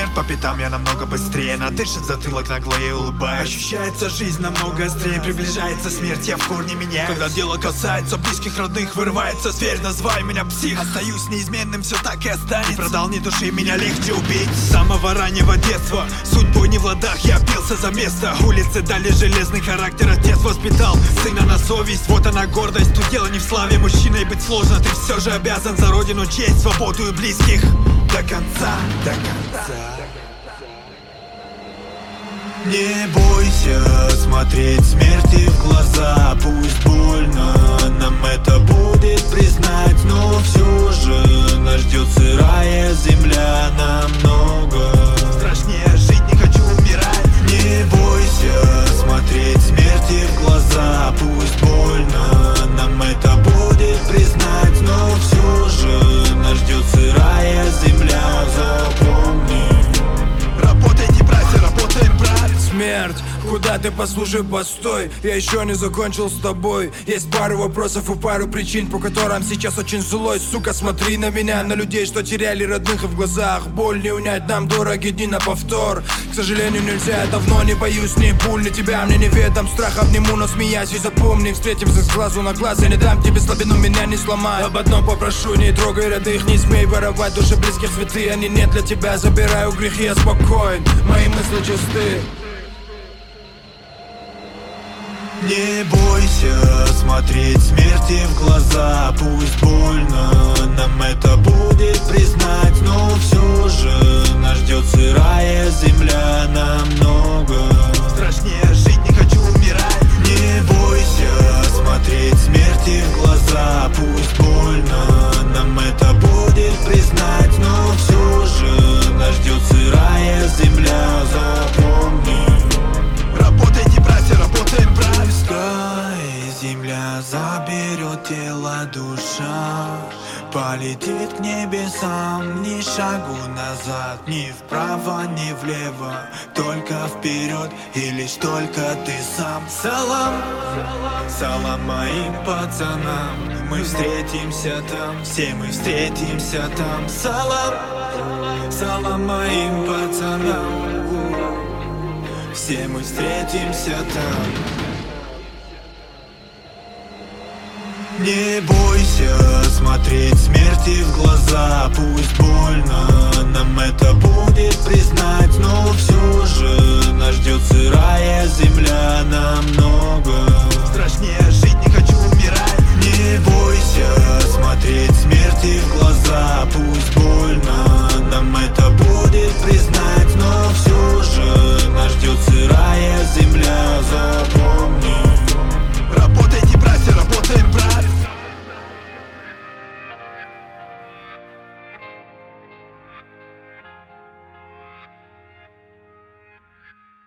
смерть по пятам, я намного быстрее. Надышит затылок, наглое улыбаюсь. Ощущается жизнь намного острее, приближается смерть, я в корне меняюсь. Когда дело касается близких, родных, вырывается зверь, назвай меня псих. Остаюсь неизменным, все так и останется. Не продал ни души, меня легче убить. С самого раннего детства, судьбой не в ладах, я бился за место. Улицы дали железный характер, отец воспитал сына на совесть. Вот она гордость, тут дело не в славе. Мужчиной быть сложно, ты все же обязан за родину, честь, свободу и близких. До конца, до конца. Не бойся смотреть смерти в глаза. Пусть больно, нам это будет признать, но все же нас ждет сырая земля. Намного страшнее жить, не хочу умирать. Не бойся смотреть смерти в глаза. Пусть больно, нам это будет признать, но все же нас ждет сырая земля. Запомни. Работайте, братья, работаем, брат. Смерть, куда ты, послушай, постой. Я еще не закончил с тобой. Есть пару вопросов и пару причин, по которым сейчас очень злой. Сука, смотри на меня, на людей, что теряли родных, и в глазах боль не унять, нам дороги дни на повтор. К сожалению, нельзя, я давно не боюсь ни пуль, ни тебя, мне не ведом страх. Обниму, но смеясь, и запомни, встретимся с глазу на глаз. Я не дам тебе слабину, меня не сломай. Об одном попрошу, не трогай родных, не смей воровать души близких цветы. Они не для тебя, забираю грехи, я спокоен, мои мысли чисты. Не бойся смотреть смерти в глаза. Пусть больно, нам это будет признать, но все же нас ждет сырая земля. Намного страшнее жить, не хочу умирать. Не бойся смотреть смерти в глаза. Пусть больно, нам это будет признать, но все же нас ждет сырая земля. Запомни. Работайте, братья, работаем, брат. Пускай земля заберет тело, душа полетит к небесам. Ни шагу назад, ни вправо, ни влево, только вперед, и лишь только ты сам. Салам, салам моим пацанам. Мы встретимся там, все мы встретимся там. Салам, салам моим пацанам. Все мы встретимся там. Не бойся смотреть смерти в глаза. Пусть больно, нам это будет признать.